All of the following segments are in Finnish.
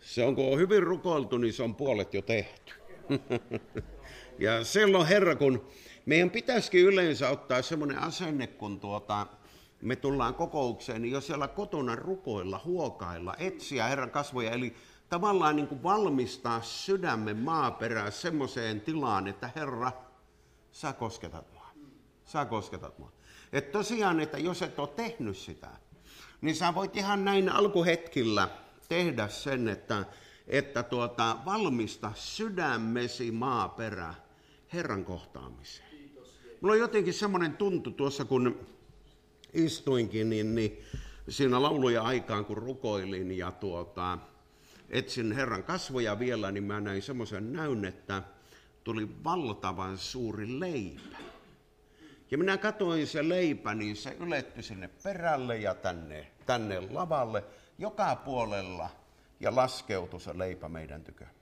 Se on, kun on hyvin rukoiltu, niin se on puolet jo tehty. Ja silloin Herra, kun meidän pitäisikin yleensä ottaa semmoinen asenne, kun me tullaan kokoukseen, niin jo siellä kotona rukoilla, huokailla, etsiä Herran kasvoja, eli tavallaan niin kuin valmistaa sydämen maaperää semmoiseen tilaan, että Herra, sä kosketat mua. Sä kosketat mua. Että tosiaan, että jos et ole tehnyt sitä, niin sä voit ihan näin alkuhetkillä tehdä sen, että valmista sydämesi maaperä Herran kohtaamiseen. Mulla on jotenkin semmoinen tuntu tuossa, kun istuinkin, niin siinä lauluja aikaan, kun rukoilin ja etsin Herran kasvoja vielä, niin mä näin semmoisen näyn, että tuli valtavan suuri leipä. Ja minä katsoin se leipä, niin se ylettyi sinne perälle ja tänne lavalle joka puolella ja laskeutui se leipä meidän tykömme.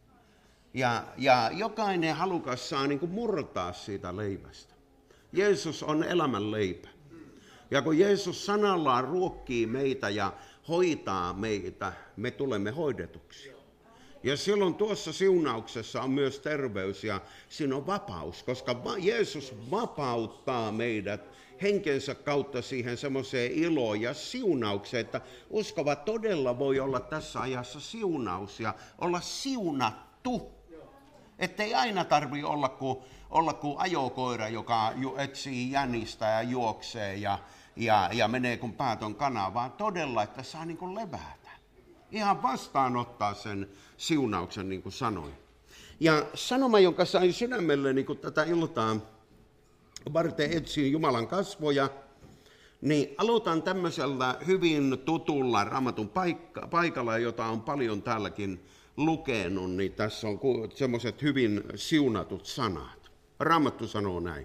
Ja jokainen halukas saa niin kuin murtaa siitä leivästä. Jeesus on elämän leipä. Ja kun Jeesus sanallaan ruokkii meitä ja hoitaa meitä, me tulemme hoidetuksi. Ja silloin tuossa siunauksessa on myös terveys ja siinä on vapaus, koska Jeesus vapauttaa meidät henkensä kautta siihen semmoiseen iloon ja siunaukseen, että uskova todella voi olla tässä ajassa siunaus ja olla siunattu. Että ei aina tarvitse olla kuin ajokoira, joka etsii jänistä ja juoksee ja menee kun päät on kana, vaan todella, että saa niin kuin levätä. Ihan vastaanottaa sen siunauksen, niin kuin sanoin. Ja sanoma, jonka sain sydämelle niin kuin tätä iltaa varten etsiin Jumalan kasvoja, niin aloitan tämmöisellä hyvin tutulla Raamatun paikalla, jota on paljon täälläkin lukenut, niin tässä on semmoiset hyvin siunatut sanat. Raamattu sanoo näin.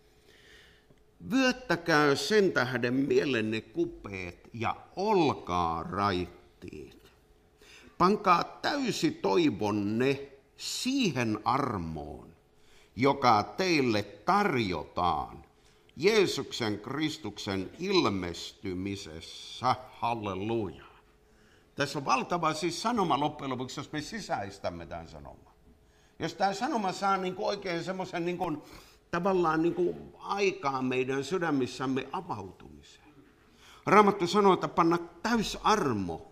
Vyöttäkää sen tähden mielenne kupeet ja olkaa raittiit. Pankaa täysi toivonne siihen armoon, joka teille tarjotaan Jeesuksen Kristuksen ilmestymisessä. Halleluja. Tässä on valtava siis sanoma loppujen lopuksi, jos me sisäistämme tämän sanoman. Jos tämä sanoma saa niin kuin oikein semmoisen niin kuin, tavallaan niin kuin aikaa meidän sydämissämme avautumiseen. Raamattu sanoo, että panna täysarmo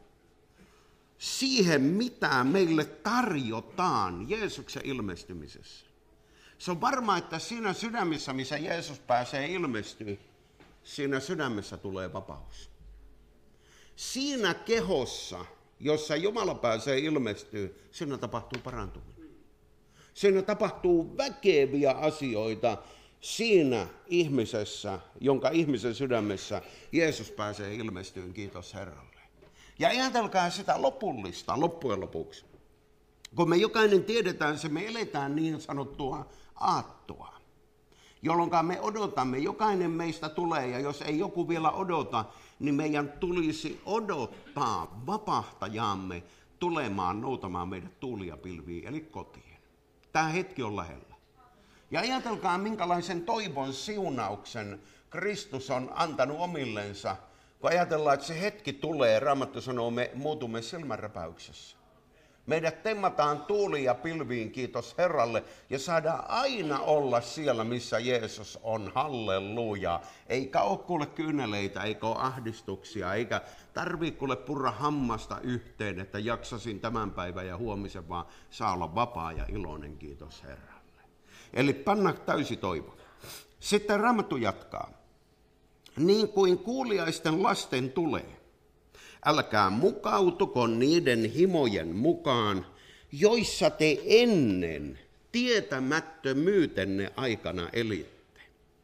siihen, mitä meille tarjotaan Jeesuksen ilmestymisessä. Se on varmaa, että siinä sydämessä, missä Jeesus pääsee ilmestyä, siinä sydämessä tulee vapaus. Siinä kehossa, jossa Jumala pääsee ilmestyä, siinä tapahtuu parantuminen. Siinä tapahtuu väkeviä asioita siinä ihmisessä, jonka ihmisen sydämessä Jeesus pääsee ilmestyyn, kiitos Herralle. Ja ajatelkaa sitä lopullista loppujen lopuksi. Kun me jokainen tiedetään se, me eletään niin sanottua aattoa, jolloin me odotamme, jokainen meistä tulee, ja jos ei joku vielä odota, niin meidän tulisi odottaa vapahtajamme tulemaan noutamaan meidät tuulia pilviin, eli kotiin. Tämä hetki on lähellä. Ja ajatelkaa, minkälaisen toivon siunauksen Kristus on antanut omillensa, kun ajatellaan, että se hetki tulee, Raamattu sanoo, me muutumme silmänräpäyksessä. Meidät temmataan tuuliin ja pilviin, kiitos Herralle, ja saadaan aina olla siellä, missä Jeesus on, halleluja. Eikä ole kuule kyyneleitä, eikä ole ahdistuksia, eikä tarvitse kuule purra hammasta yhteen, että jaksasin tämän päivän ja huomisen, vaan saa olla vapaa ja iloinen, kiitos Herralle. Eli panna täysi toivo. Sitten Raamattu jatkaa. Niin kuin kuuliaisten lasten tulee. Älkää mukautuko niiden himojen mukaan, joissa te ennen tietämättömyytenne aikana elitte,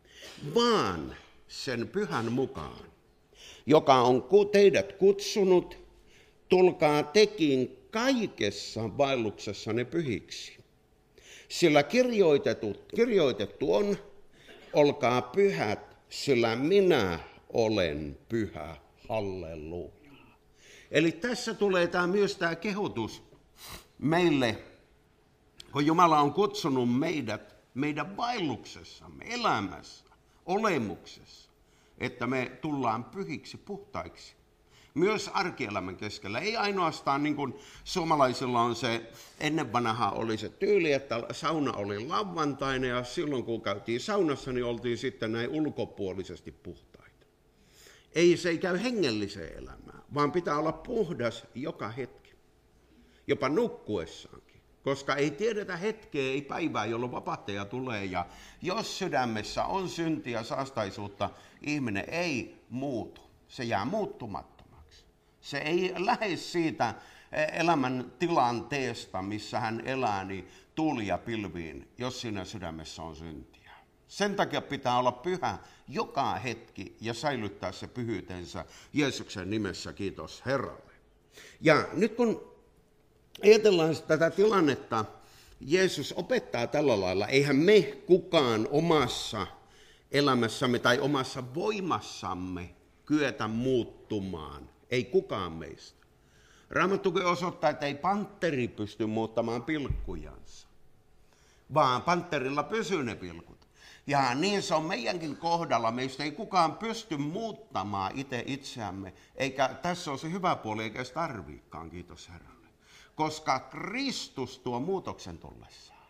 vaan sen pyhän mukaan, joka on kuteidät kutsunut, tulkaa tekin kaikessa vaelluksessanne pyhiksi. Sillä kirjoitettu on, olkaa pyhät, sillä minä olen pyhä. Halleluja. Eli tässä tulee myös tämä kehotus meille, kun Jumala on kutsunut meidät meidän vaelluksessamme, elämässä, olemuksessa, että me tullaan pyhiksi, puhtaiksi. Myös arkielämän keskellä. Ei ainoastaan niin kuin suomalaisilla on se, ennen vanhaa oli se tyyli, että sauna oli lauantaina ja silloin kun käytiin saunassa, niin oltiin sitten näin ulkopuolisesti puhtaita. Se ei käy hengelliseen elämään, vaan pitää olla puhdas joka hetki. Jopa nukkuessaankin, koska ei tiedetä hetkeä, ei päivää, jolloin vapahtaja tulee. Ja jos sydämessä on syntiä ja saastaisuutta, ihminen ei muutu. Se jää muuttumattomaksi. Se ei lähde siitä elämän tilanteesta, missä hän elää, niin tuulia pilviin, jos siinä sydämessä on syntiä. Sen takia pitää olla pyhä joka hetki ja säilyttää se pyhyytensä Jeesuksen nimessä, kiitos Herralle. Ja nyt kun ajatellaan tätä tilannetta, Jeesus opettaa tällä lailla, eihän me kukaan omassa elämässämme tai omassa voimassamme kyetä muuttumaan, ei kukaan meistä. Raamattukin osoittaa, että ei pantteri pysty muuttamaan pilkkujansa, vaan pantterilla pysyy ne pilkut. Ja niin se on meidänkin kohdalla, meistä ei kukaan pysty muuttamaan itseämme, eikä tässä on se hyvä puoli, eikä se tarviikaan, kiitos Herralle. Koska Kristus tuo muutoksen tullessaan.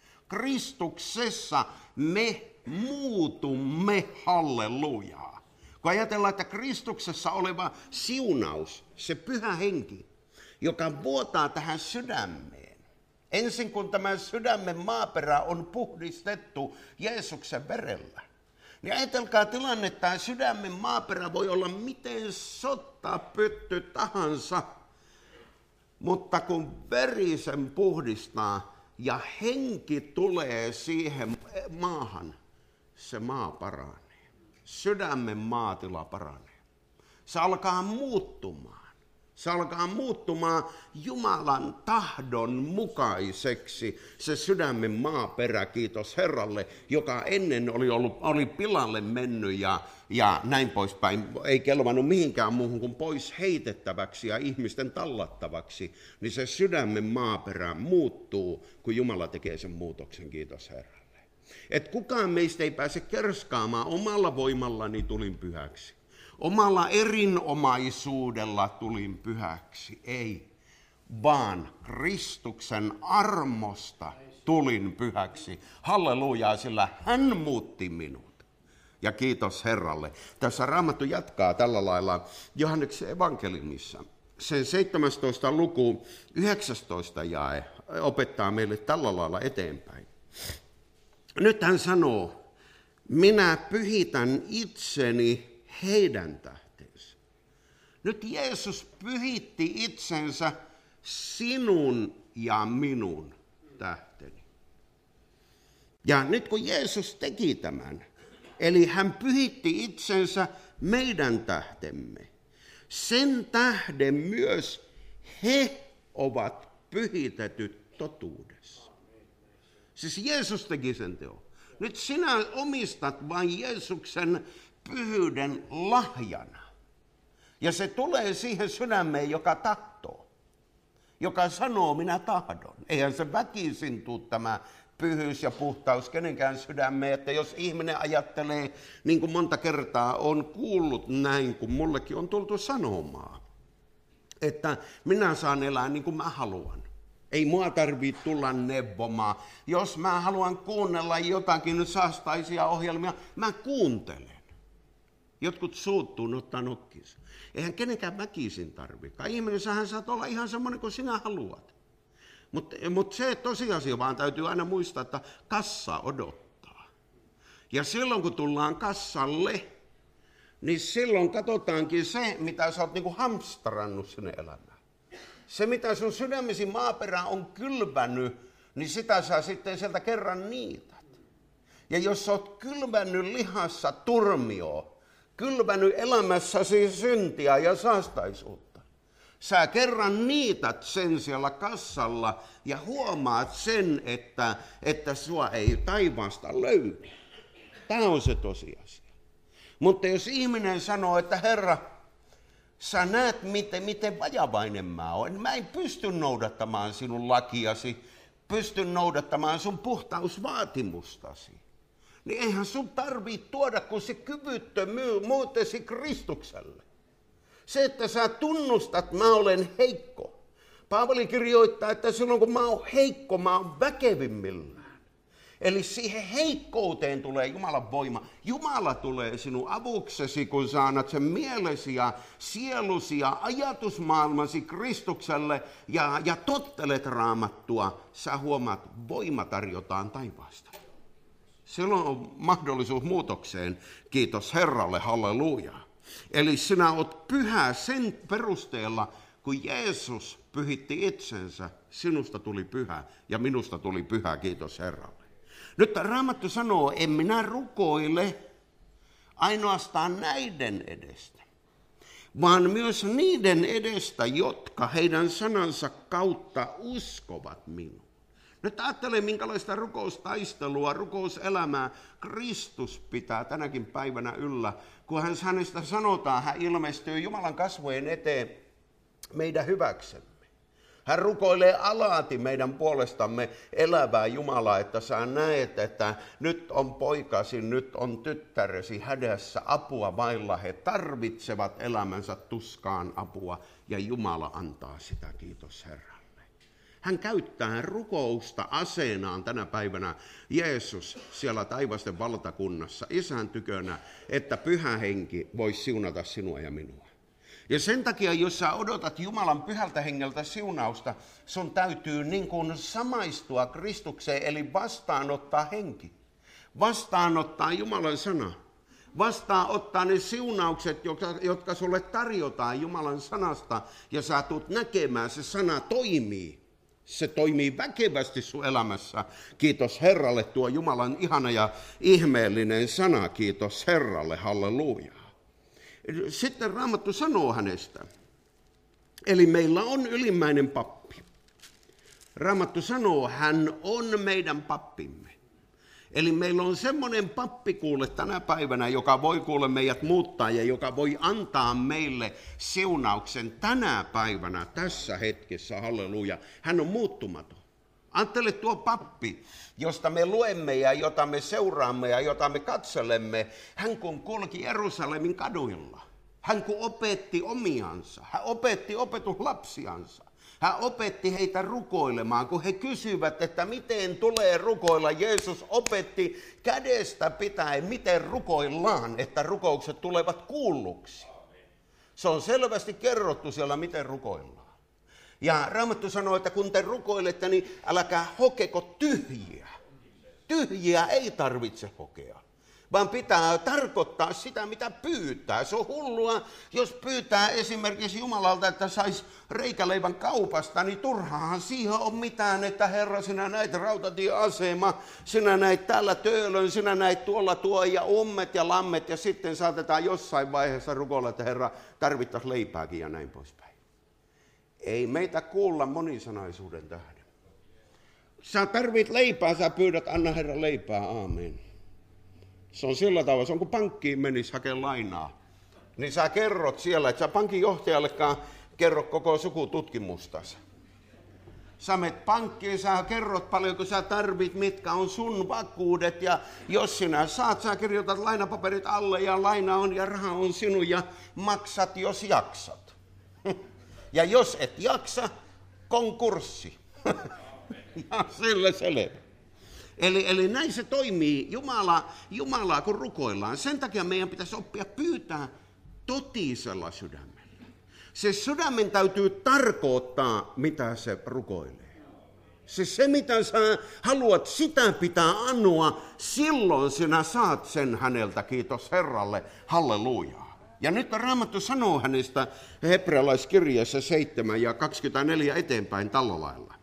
Kristuksessa me muutumme, hallelujaa. Kun ajatellaan, että Kristuksessa oleva siunaus, se pyhä henki, joka vuotaa tähän sydämeen. Ensin kun tämä sydämen maaperä on puhdistettu Jeesuksen verellä, niin ajatelkaa tilanne, että tämä sydämen maaperä voi olla miten sottapytty tahansa, mutta kun veri sen puhdistaa ja henki tulee siihen maahan, se maa paranee. Sydämen maatila paranee. Se alkaa muuttumaan. Se alkaa muuttumaan Jumalan tahdon mukaiseksi. Se sydämen maaperä, kiitos Herralle, joka ennen oli pilalle mennyt ja näin poispäin. Ei kelvannut mihinkään muuhun kuin pois heitettäväksi ja ihmisten tallattavaksi. Niin se sydämen maaperä muuttuu, kun Jumala tekee sen muutoksen, kiitos Herralle. Et kukaan meistä ei pääse kerskaamaan omalla voimallani tulin pyhäksi. Omalla erinomaisuudella tulin pyhäksi, ei, vaan Kristuksen armosta tulin pyhäksi. Hallelujaa, sillä hän muutti minut. Ja kiitos Herralle. Tässä Raamattu jatkaa tällä lailla Johanneksen evankeliumissa. Sen 17. luku 19 jae opettaa meille tällä lailla eteenpäin. Nyt hän sanoo, minä pyhitän itseni heidän tähtensä. Nyt Jeesus pyhitti itsensä sinun ja minun tähteni. Ja nyt kun Jeesus teki tämän, eli hän pyhitti itsensä meidän tähtemme, sen tähden myös he ovat pyhitetyt totuudessa. Siis Jeesus teki sen teon. Nyt sinä omistat vain Jeesuksen pyhyyden lahjana. Ja se tulee siihen sydämeen, joka tahtoo. Joka sanoo, minä tahdon. Eihän se väkisin tule tämä pyhyys ja puhtaus kenenkään sydämeen. Että jos ihminen ajattelee, niin kuin monta kertaa on kuullut näin, kun mullekin on tultu sanomaan, että minä saan elää niin kuin mä haluan. Ei mua tarvitse tulla neuvomaan. Jos mä haluan kuunnella jotakin saastaisia ohjelmia, mä kuuntelen. Jotkut suuttuu, ottaa nokkinsa. Eihän kenenkään väkisin tarvitse. Ihminen, sähän saat olla ihan semmoinen kuin sinä haluat. Mutta se tosiasia vaan täytyy aina muistaa, että kassa odottaa. Ja silloin kun tullaan kassalle, niin silloin katsotaankin se, mitä sä oot niinku hamstrannut sinne elämään. Se, mitä sun sydämesi maaperä on kylvänyt, niin sitä sä sitten sieltä kerran niität. Ja jos sä oot kylvännyt lihassa turmioon, kylvänyt elämässäsi syntiä ja saastaisuutta, sä kerran niität sen siellä kassalla ja huomaat sen, että sua ei taivaasta löydy. Tämä on se tosiasia. Mutta jos ihminen sanoo, että Herra, sä näet, miten vajavainen mä oon. Mä en pysty noudattamaan sinun lakiasi, pysty noudattamaan sun puhtausvaatimustasi. Niin eihän sun tarvitse tuoda kuin se kyvyttömyys Kristukselle. Se, että sä tunnustat, että mä olen heikko. Paavali kirjoittaa, että silloin kun mä oon heikko, mä oon väkevimmillään. Eli siihen heikkouteen tulee Jumalan voima. Jumala tulee sinun avuksesi, kun sä annat sen mielesi ja sielusi ja ajatusmaailmasi Kristukselle ja tottelet Raamattua. Sä huomaat, voima tarjotaan taivaasta. Silloin on mahdollisuus muutokseen. Kiitos Herralle, halleluja. Eli sinä oot pyhä sen perusteella, kun Jeesus pyhitti itsensä, sinusta tuli pyhä ja minusta tuli pyhä, kiitos Herralle. Nyt Raamattu sanoo, en minä rukoile ainoastaan näiden edestä, vaan myös niiden edestä, jotka heidän sanansa kautta uskovat minuun. Nyt ajattele, minkälaista rukoustaistelua, rukouselämää Kristus pitää tänäkin päivänä yllä, kun hänestä sanotaan, hän ilmestyy Jumalan kasvojen eteen meidän hyväksemme. Hän rukoilee alati meidän puolestamme elävää Jumalaa, että sä näet, että nyt on poikasi, nyt on tyttäresi hädässä apua vailla. He tarvitsevat elämänsä tuskaan apua ja Jumala antaa sitä, kiitos Herralle. Hän käyttää rukousta aseenaan tänä päivänä Jeesus siellä taivasten valtakunnassa Isän tykönä, että Pyhä Henki voisi siunata sinua ja minua. Ja sen takia, jos sä odotat Jumalan Pyhältä Hengeltä siunausta, sun täytyy niin kuin samaistua Kristukseen, eli vastaanottaa henki. Vastaanottaa Jumalan sana. Vastaanottaa ne siunaukset, jotka sulle tarjotaan Jumalan sanasta, ja sä tulet näkemään, se sana toimii. Se toimii väkevästi sun elämässä. Kiitos Herralle, tuo Jumalan ihana ja ihmeellinen sana. Kiitos Herralle, halleluja. Sitten Raamattu sanoo hänestä. Eli meillä on ylimmäinen pappi. Raamattu sanoo, hän on meidän pappimme. Eli meillä on semmoinen pappi kuule tänä päivänä, joka voi kuule meidät muuttaa ja joka voi antaa meille siunauksen tänä päivänä, tässä hetkessä, halleluja. Hän on muuttumaton. Ajattele tuo pappi, josta me luemme ja jota me seuraamme ja jota me katselemme. Hän kun kulki Jerusalemin kaduilla, hän kun opetti omiansa, hän opetti opetuslapsiansa. Hän opetti heitä rukoilemaan, kun he kysyvät, että miten tulee rukoilla. Jeesus opetti kädestä pitäen, miten rukoillaan, että rukoukset tulevat kuulluksi. Se on selvästi kerrottu siellä, miten rukoillaan. Ja Raamattu sanoo, että kun te rukoilette, niin älkää hokeko tyhjiä. Tyhjiä ei tarvitse hokea, vaan pitää tarkoittaa sitä, mitä pyytää. Se on hullua, jos pyytää esimerkiksi Jumalalta, että saisi reikäleivän kaupasta, niin turhaahan siihen on mitään, että Herra, sinä näit rautatieasema, sinä näit täällä Töölön, sinä näit tuolla tuo ja ummet ja lammet, ja sitten saatetaan jossain vaiheessa rukoilla, että Herra, tarvittaisiin leipääkin ja näin poispäin. Ei meitä kuulla monisanaisuuden tähden. Sä tarvit leipää, sä pyydät, anna Herra leipää, aamen. Se on sillä tavalla, se on kun pankkiin menisi hakemaan lainaa. Niin sä kerrot siellä, että sä pankin johtajallekaan kerro koko sukututkimustasi. Sä menet pankkiin, sä kerrot paljonko sä tarvit, mitkä on sun vakuudet. Ja jos sinä saat, sä kirjoitat lainapaperit alle ja laina on ja raha on sinun ja maksat, jos jaksat. Ja jos et jaksa, konkurssi. Ja sille selvä. Eli näin se toimii Jumalaa, kun rukoillaan. Sen takia meidän pitäisi oppia pyytää totisella sydämellä. Se sydämen täytyy tarkoittaa, mitä se rukoilee. Se mitä sä haluat, sitä pitää anoa. Silloin sinä saat sen häneltä, kiitos Herralle, halleluja. Ja nyt Raamattu sanoo hänestä hebrealaiskirjassa 7 ja 24 eteenpäin tällä lailla.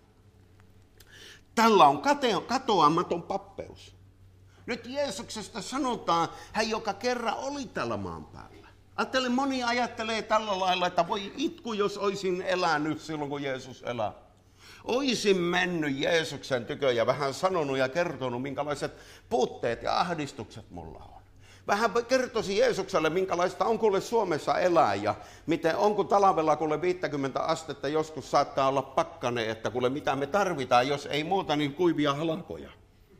Tällä on katoamaton pappeus. Nyt Jeesuksesta sanotaan, hän joka kerran oli tällä maan päällä. Moni ajattelee tällä lailla, että voi itku, jos olisin elänyt silloin, kun Jeesus elää. Oisin mennyt Jeesuksen tykö ja vähän sanonut ja kertonut, minkälaiset puutteet ja ahdistukset mulla on. Vähän kertoisi Jeesukselle, minkälaista on kuule Suomessa elää ja miten on kun talvella kuule 50 astetta joskus saattaa olla pakkane, että kuule mitä me tarvitaan, jos ei muuta niin kuivia halakoja.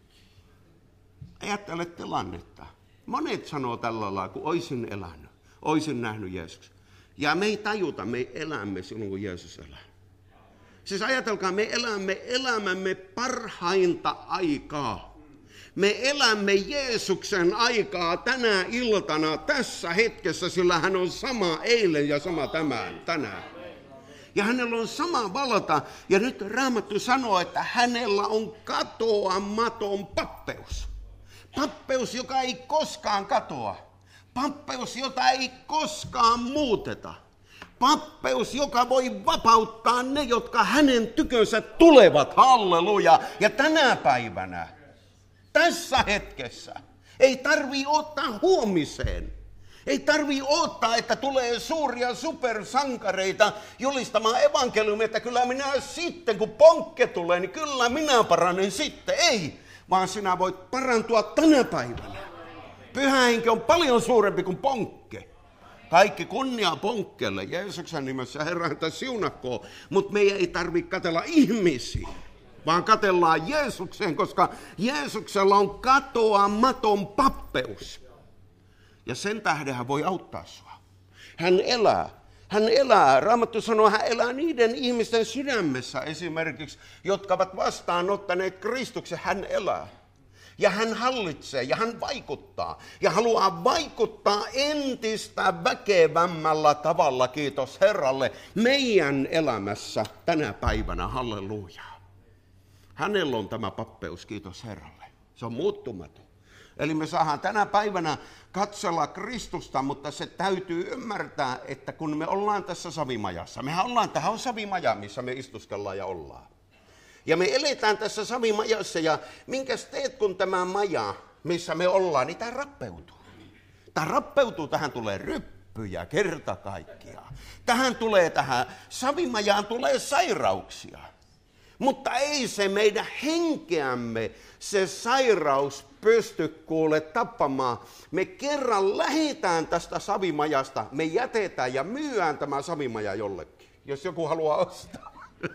Ajattele tilannetta. Monet sanoo tällä lailla, kun oisin elänyt, oisin nähnyt Jeesuksen. Ja me ei tajuta, me elämme silloin, kun Jeesus elää. Siis ajatelkaa, me elämme elämämme parhainta aikaa. Me elämme Jeesuksen aikaa tänä iltana, tässä hetkessä, sillä hän on sama eilen ja sama tänään. Ja hänellä on sama valta. Ja nyt Raamattu sanoo, että hänellä on katoamaton pappeus. Pappeus, joka ei koskaan katoa. Pappeus, jota ei koskaan muuteta. Pappeus, joka voi vapauttaa ne, jotka hänen tykönsä tulevat. Halleluja. Ja tänä päivänä, tässä hetkessä, ei tarvitse ottaa huomiseen. Ei tarvitse odottaa, että tulee suuria supersankareita julistamaan evankeliumia, että kyllä minä sitten, kun ponkke tulee, niin kyllä minä paranen sitten. Ei, vaan sinä voit parantua tänä päivänä. Pyhä henki on paljon suurempi kuin ponkke. Kaikki kunnia ponkkelle, Jeesuksen nimessä Herra häntä siunakkoon, mutta meidän ei tarvitse katsella ihmisiä, vaan katsellaan Jeesukseen, koska Jeesuksella on katoamaton pappeus. Ja sen tähden hän voi auttaa sinua. Hän elää. Hän elää. Raamattu sanoo, hän elää niiden ihmisten sydämessä esimerkiksi, jotka ovat vastaanottaneet Kristuksen. Hän elää. Ja hän hallitsee ja hän vaikuttaa. Ja haluaa vaikuttaa entistä väkevämmällä tavalla, kiitos Herralle, meidän elämässä tänä päivänä. Halleluja. Hänellä on tämä pappeus, kiitos Herralle. Se on muuttumaton. Eli me saadaan tänä päivänä katsella Kristusta, mutta se täytyy ymmärtää, että kun me ollaan tässä savimajassa, tähän on savimaja, missä me istuskellaan ja ollaan. Ja me eletään tässä savimajassa ja minkäs teet, kun tämä maja, missä me ollaan, niin tämä rappeutuu. Tämä rappeutuu, tähän tulee ryppyjä kerta kaikkiaan. Tähän savimajaan tulee sairauksia. Mutta ei se meidän henkeämme, se sairaus pysty kuule tappamaan. Me kerran lähdetään tästä savimajasta, me jätetään ja myydään tämä savimaja jollekin, jos joku haluaa ostaa.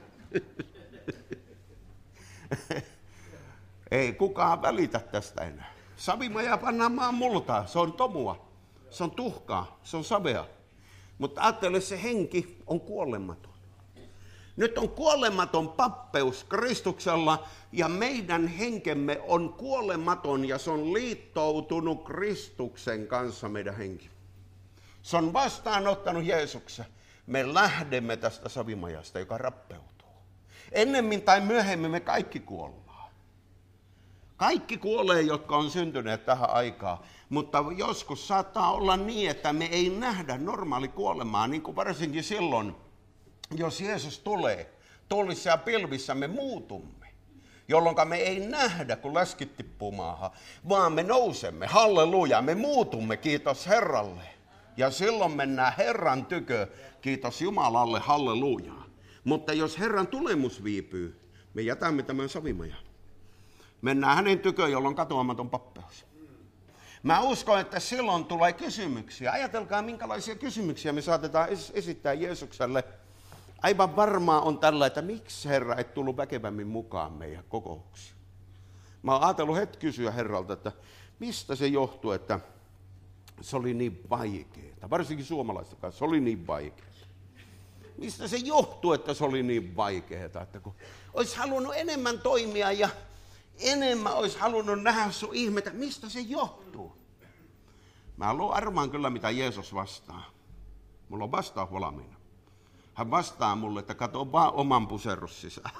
Ei kukaan välitä tästä enää. Savimaja pannaan maan multaan, se on tomua, se on tuhkaa, se on savea. Mutta ajattele, se henki on kuolematon. Nyt on kuolematon pappeus Kristuksella ja meidän henkemme on kuolematon ja se on liittoutunut Kristuksen kanssa meidän henki. Se on vastaanottanut Jeesuksen. Me lähdemme tästä savimajasta, joka rappeutuu. Ennemmin tai myöhemmin me kaikki kuollaan. Kaikki kuolee, jotka on syntyneet tähän aikaan, mutta joskus saattaa olla niin, että me ei nähdä normaali kuolemaa, niin kuin varsinkin silloin, jos Jeesus tulee, tullissa ja pilvissä me muutumme, jolloin me ei nähdä, kun läskit tippuu maahan, vaan me nousemme, halleluja, me muutumme, kiitos Herralle. Ja silloin mennään Herran tykö, kiitos Jumalalle, halleluja. Mutta jos Herran tulemus viipyy, me jätämme tämän savimajan. Mennään hänen tykö, jolloin on katoamaton pappeus. Mä uskon, että silloin tulee kysymyksiä. Ajatelkaa, minkälaisia kysymyksiä me saatetaan esittää Jeesukselle. Aivan varmaa on tällä, että miksi Herra et tullut väkevämmin mukaan meidän kokouksiin. Mä oon ajatellut hetki kysyä Herralta, että mistä se johtuu, että se oli niin vaikeaa. Varsinkin suomalaisten kanssa se oli niin vaikeaa. Mistä se johtuu, että se oli niin vaikeaa, että kun olisi halunnut enemmän toimia ja enemmän olisi halunnut nähdä sun ihmetä, mistä se johtuu? Mä arvaan kyllä, mitä Jeesus vastaa. Mulla on vastaus valmiina. Hän vastaa mulle, että kato vaan oman puserrus sisään.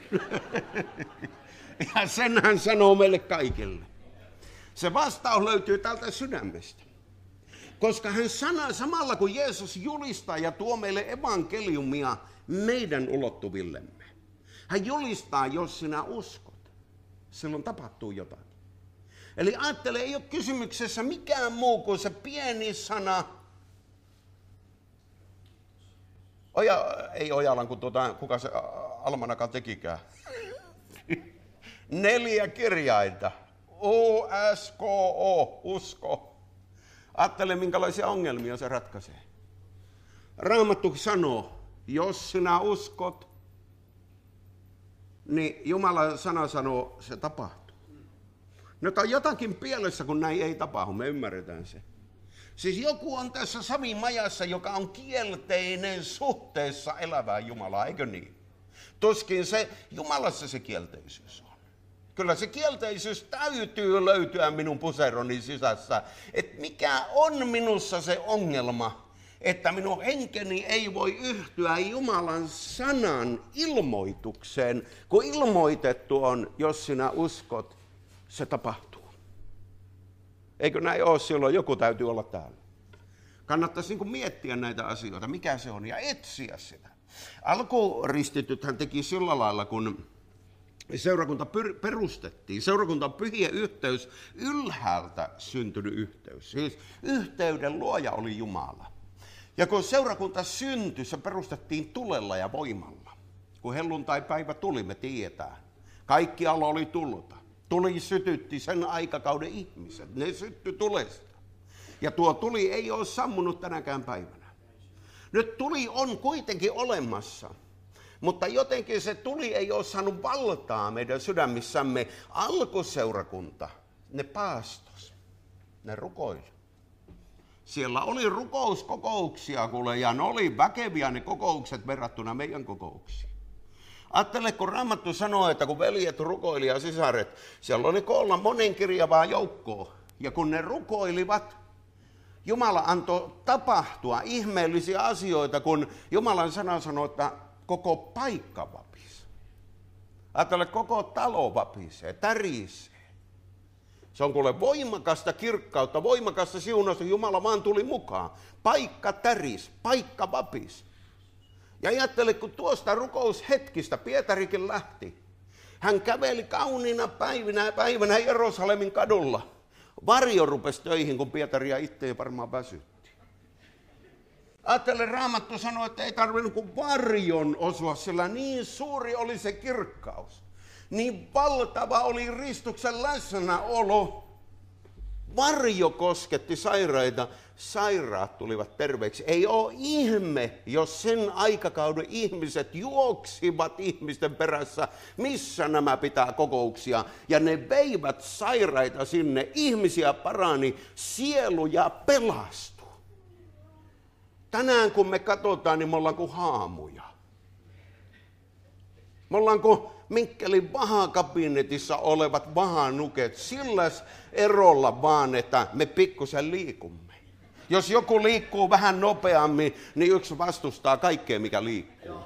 Ja sen hän sanoo meille kaikille. Se vastaus löytyy täältä sydämestä. Koska hän sanoo samalla, kun Jeesus julistaa ja tuo meille evankeliumia meidän ulottuvillemme. Hän julistaa, jos sinä uskot. Silloin tapahtuu jotakin. Eli ajattele, ei ole kysymyksessä mikään muu kuin se pieni sana. Ei Ojalan, kun kuka se almanaka tekikään. 4 kirjainta. USKO, usko. Ajattele, minkälaisia ongelmia se ratkaisee. Raamattu sanoo, jos sinä uskot, niin Jumalan sana sanoo, se tapahtuu. Nyt on jotakin pielessä, kun näin ei tapahdu, me ymmärretään se. Siis joku on tässä savimajassa, joka on kielteinen suhteessa elävään Jumalaa, eikö niin? Tuskin se Jumalassa se kielteisyys on. Kyllä se kielteisyys täytyy löytyä minun puseroni sisässä, että mikä on minussa se ongelma, että minun henkeni ei voi yhtyä Jumalan sanan ilmoitukseen, kun ilmoitettu on, jos sinä uskot, se tapahtuu. Eikö näin ole silloin? Joku täytyy olla täällä. Kannattaisi niin kuin miettiä näitä asioita, mikä se on, ja etsiä sitä. Alkuristitythän teki sillä lailla, kun seurakunta perustettiin. Seurakunta on pyhien yhteys, ylhäältä syntynyt yhteys. Siis yhteyden luoja oli Jumala. Ja kun seurakunta syntyi, se perustettiin tulella ja voimalla. Kun helluntaipäivä tuli, me tiedetään. Kaikki alo oli tulta. Tuli sytytti sen aikakauden ihmiset. Ne syttyi tulesta. Ja tuo tuli ei ole sammunut tänäkään päivänä. Nyt tuli on kuitenkin olemassa. Mutta jotenkin se tuli ei ole saanut valtaa meidän sydämissämme. Alkuseurakunta, ne paastos, ne rukoili. Siellä oli rukouskokouksia, kuule, ja ne oli väkeviä ne kokoukset verrattuna meidän kokouksiin. Ajattele, kun Raamattu sanoo, että kun veljet rukoili ja sisaret, siellä oli koolla monenkirjavaa joukkoa. Ja kun ne rukoilivat, Jumala antoi tapahtua ihmeellisiä asioita, kun Jumalan sana sanoi, että koko paikka vapisi. Ajattele, koko talo vapisee, tärisee. Se on kuule voimakasta kirkkautta, voimakasta siunausta. Jumala vaan tuli mukaan. Paikka täris, paikka vapisi. Ja ajattele, kun tuosta rukoushetkistä Pietarikin lähti. Hän käveli kauniina päivänä Jerusalemin kadulla. Varjo rupesi töihin, kun Pietaria itse varmaan väsytti. Ajattele, Raamattu sanoi, että ei tarvinnut kuin varjon osua, sillä niin suuri oli se kirkkaus. Niin valtava oli Kristuksen läsnäolo. Varjo kosketti sairaita, sairaat tulivat terveeksi. Ei ole ihme, jos sen aikakauden ihmiset juoksivat ihmisten perässä, missä nämä pitää kokouksia. Ja ne veivät sairaita sinne, ihmisiä parani, sieluja pelastui. Tänään kun me katsotaan, niin me ollaan kuin haamuja. Me ollaan kuin Minkkelin vahakabinetissa olevat vahanuket, sillä erolla vaan, että me pikkusen liikumme. Jos joku liikkuu vähän nopeammin, niin yksi vastustaa kaikkea, mikä liikkuu.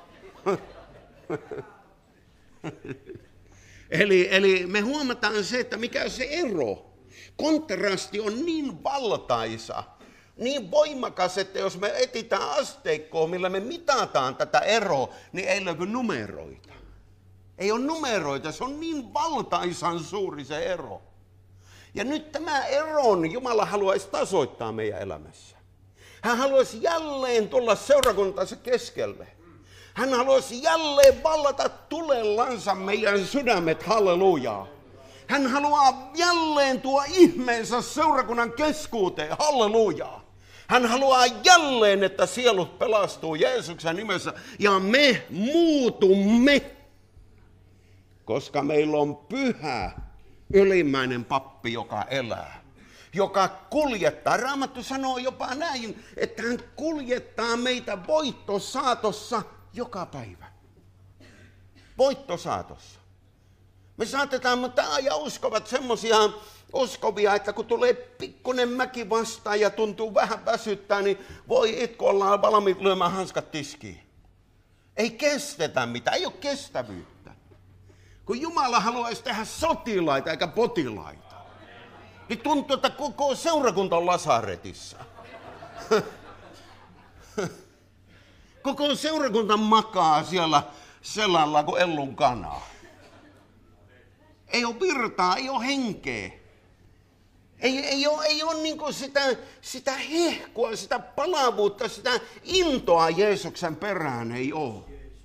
Eli me huomataan se, että mikä on se ero. Kontrasti on niin valtaisa, niin voimakas, että jos me etsitään asteikkoa, millä me mitataan tätä eroa, niin ei löydy numeroita. Ei ole numeroita, se on niin valtaisan suuri se ero. Ja nyt tämä eron Jumala haluaisi tasoittaa meidän elämässä. Hän haluaisi jälleen tulla seurakuntansa keskelle. Hän haluaisi jälleen vallata tulellansa meidän sydämet, hallelujaa. Hän haluaa jälleen tuo ihmeensä seurakunnan keskuuteen, hallelujaa. Hän haluaa jälleen, että sielut pelastuu Jeesuksen nimessä ja me muutumme. Koska meillä on pyhä, ylimmäinen pappi, joka elää, joka kuljettaa. Raamattu sanoo jopa näin, että hän kuljettaa meitä voittosaatossa joka päivä. Voittosaatossa. Me saatetaan, mutta ja uskovat semmoisia uskovia, että kun tulee pikkunen mäki vastaan ja tuntuu vähän väsyttää, niin voi itku ollaan valmiit lyömään hanskat tiskiin. Ei kestetä mitään, ei ole kestävyyttä. Kun Jumala haluaisi tehdä sotilaita eikä potilaita, niin tuntuu, että koko seurakunta on lasaretissa. Koko seurakunta makaa siellä selällä kuin ellun kanaa. Ei ole virtaa, ei ole henkeä. Ei ole niin kuin sitä hehkua, sitä palavuutta, sitä intoa Jeesuksen perään ei ole.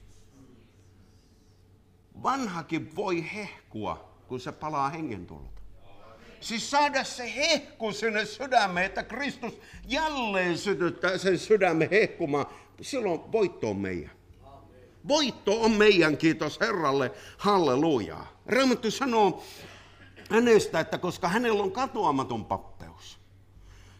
Vanhakin voi hehkua, kun se palaa hengen tulta. Siis saada se hehku sinne sydämeen, että Kristus jälleen sytyttää sen sydämen hehkumaan. Silloin voitto on meidän. Voitto on meidän, kiitos Herralle, hallelujaa. Raamattu sanoo hänestä, että koska hänellä on katoamaton pappeus.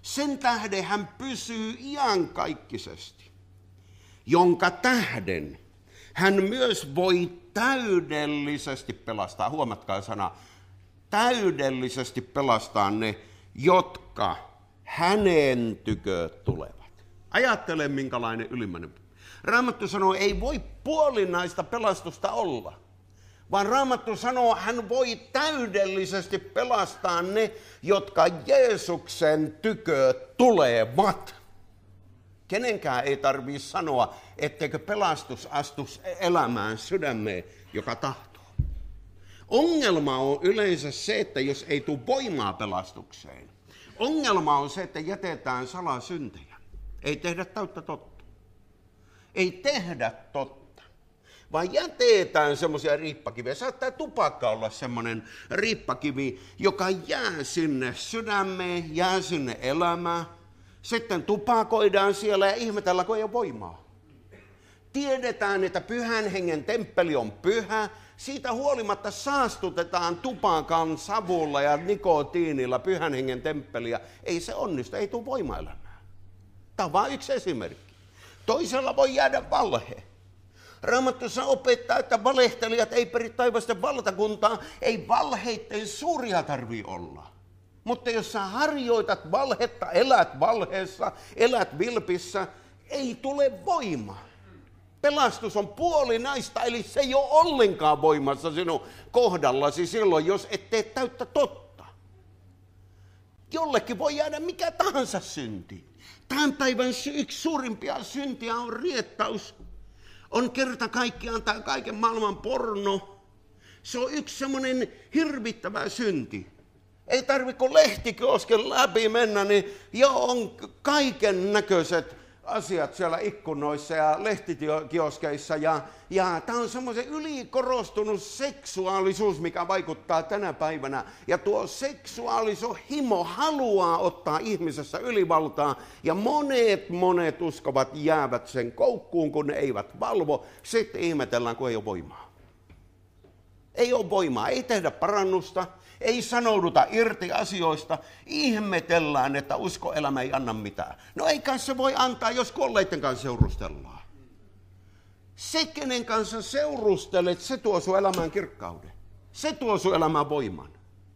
Sen tähden hän pysyy iankaikkisesti, jonka tähden hän myös voi täydellisesti pelastaa. Huomatkaa sana, täydellisesti pelastaa ne, jotka hänen tykö tulevat. Ajattele, minkälainen ylimmäinen. Raamattu sanoo, ei voi puolinaista pelastusta olla, vaan Raamattu sanoo, hän voi täydellisesti pelastaa ne, jotka Jeesuksen tykö tulevat. Kenenkään ei tarvitse sanoa, etteikö pelastus astu elämään sydämeen, joka tahtoo. Ongelma on yleensä se, että jos ei tule voimaa pelastukseen. Ongelma on se, että jätetään salasyntejä. Ei tehdä täyttä totta. Ei tehdä totta, vaan jätetään semmoisia riippakiviä. Saattaa tupakka olla semmoinen riippakivi, joka jää sinne sydämeen, jää sinne elämään. Sitten tupakoidaan siellä ja ihmetellään, kun ei ole voimaa. Tiedetään, että pyhän hengen temppeli on pyhä. Siitä huolimatta saastutetaan tupakan savulla ja nikotiinilla pyhän hengen temppeliä. Ei se onnistu, ei tule voimaelämää. Tämä on vain yksi esimerkki. Toisella voi jäädä valhe. Raamatussa opettaa, että valehtelijat ei peri taivasten valtakuntaa. Ei valheitten suuria tarvitse olla. Mutta jos sä harjoitat valhetta, elät valheessa, elät vilpissä, ei tule voima. Pelastus on puolinaista, eli se ei ole ollenkaan voimassa sinun kohdallasi silloin, jos et tee täyttä totta. Jollekin voi jäädä mikä tahansa synti. Tämän päivän yksi suurimpia syntiä on riettaus. On kerta kaikkiaan tämä kaiken maailman porno. Se on yksi semmoinen hirvittävä synti. Ei tarvitse kuin lehtikiosken läpi mennä, niin jo on kaiken näköiset asiat siellä ikkunoissa ja lehtikioskeissa. Ja tämä on semmoisen ylikorostunut seksuaalisuus, mikä vaikuttaa tänä päivänä. Ja tuo seksuaalisuus himo haluaa ottaa ihmisessä ylivaltaa. Ja monet uskovat jäävät sen koukkuun, kun ne eivät valvo. Sitten ihmetellään, kun ei ole voimaa. Ei ole voimaa, ei tehdä parannusta. Ei sanouduta irti asioista, ihmetellään, että uskoelämä ei anna mitään. No eikä se voi antaa, jos kuolleiden kanssa seurustellaan. Se, kenen kanssa seurustelet, se tuo sun elämään kirkkauden. Se tuo sun elämään voiman.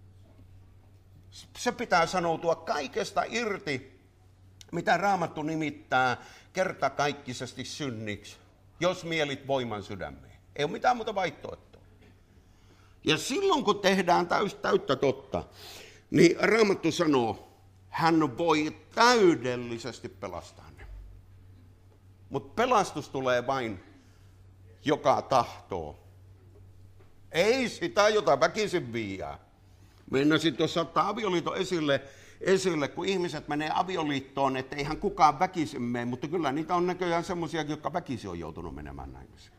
Se pitää sanoutua kaikesta irti, mitä Raamattu nimittää kertakaikkisesti synniksi, jos mielit voiman sydämeen. Ei ole mitään muuta vaihtoehtoa. Ja silloin, kun tehdään täyttä totta, niin Raamattu sanoo, hän voi täydellisesti pelastaa ne. Mutta pelastus tulee vain, joka tahtoo. Ei sitä, jota väkisin viiää. Meinasin tuossa ottaa avioliiton esille, kun ihmiset menee avioliittoon, että eihän kukaan väkisin mene, mutta kyllä niitä on näköjään semmoisia, jotka väkisin on joutunut menemään naimisiin.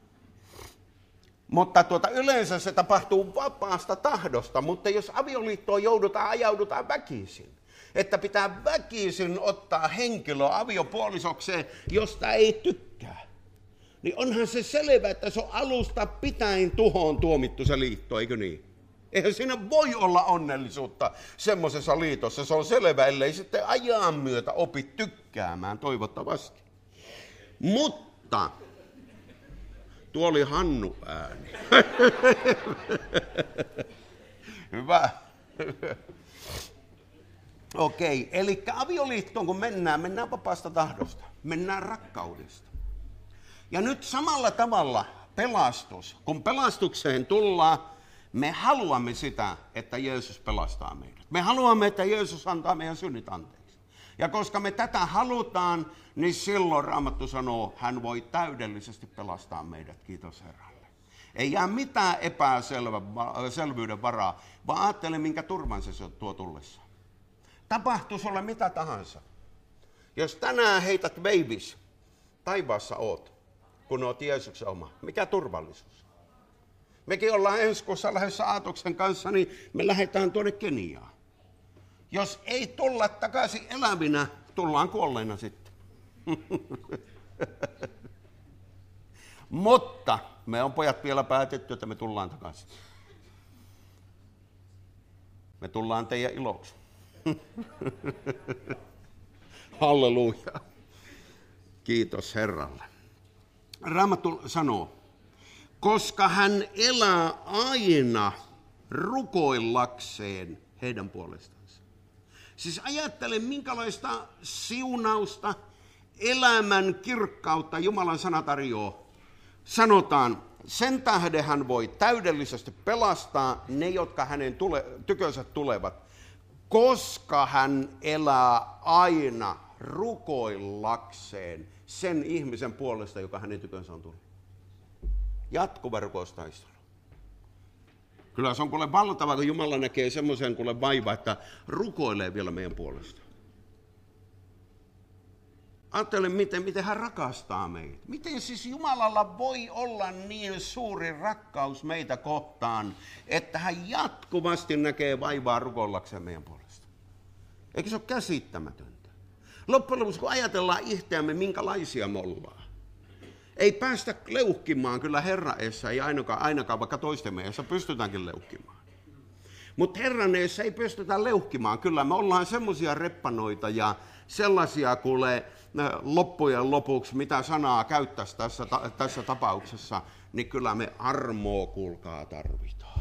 Mutta yleensä se tapahtuu vapaasta tahdosta, mutta jos avioliittoon ajaudutaan väkisin, että pitää väkisin ottaa henkilö aviopuolisokseen, josta ei tykkää, niin onhan se selvä, että se on alusta pitäen tuhoon tuomittu se liitto, eikö niin? Eihän siinä voi olla onnellisuutta semmoisessa liitossa, se on selvä, ellei sitten ajan myötä opi tykkäämään toivottavasti. Mutta tuo oli Hannu ääni. Hyvä. Okei, eli avioliittoon kun mennään vapaasta tahdosta, mennään rakkaudesta. Ja nyt samalla tavalla pelastus, kun pelastukseen tullaan, me haluamme sitä, että Jeesus pelastaa meidät. Me haluamme, että Jeesus antaa meidän synnit anteeksi. Ja koska me tätä halutaan, niin silloin Raamattu sanoo, hän voi täydellisesti pelastaa meidät. Kiitos Herralle. Ei jää mitään epäselvyyden varaa, vaan ajattele, minkä turvan se tuo tullessa. Tapahtuu sulle mitä tahansa. Jos tänään heität veivis, taivaassa oot, kun oot Jeesuksen oma. Mikä turvallisuus? Mekin ollaan ensi kuussa lähdössä Aatoksen kanssa, niin me lähdetään tuonne Keniaan. Jos ei tulla takaisin elävinä, tullaan kuolleina sitten. Mutta me on pojat vielä päätetty, että me tullaan takaisin. Me tullaan teidän iloksi. Halleluja. Kiitos Herralle. Raamattu sanoo, koska hän elää aina rukoillakseen heidän puolestansa. Siis ajattele, minkälaista siunausta, elämän kirkkautta Jumalan sana tarjoaa. Sanotaan, sen tähden hän voi täydellisesti pelastaa ne, jotka hänen tykönsä tulevat, koska hän elää aina rukoillakseen sen ihmisen puolesta, joka hänen tykönsä on tullut. Jatkuva rukoustaistelu. Kyllä se on kuule valtava, kun Jumala näkee semmoisen kuule vaiva, että rukoilee vielä meidän puolesta. Ajattele, miten hän rakastaa meitä. Miten siis Jumalalla voi olla niin suuri rakkaus meitä kohtaan, että hän jatkuvasti näkee vaivaa rukoillakseen meidän puolesta. Eikö se ole käsittämätöntä? Loppujen lopuksi, kun ajatellaan itseämme, minkälaisia me ollaan. Ei päästä leuhkimaan kyllä Herran eessä, ei ainakaan vaikka toistemme eessä pystytäänkin leuhkimaan. Mutta Herran eessä ei pystytä leuhkimaan. Kyllä me ollaan semmoisia reppanoita ja sellaisia kuulee loppujen lopuksi, mitä sanaa käyttäisi tässä tapauksessa, niin kyllä me armoa kuulkaa tarvitaan.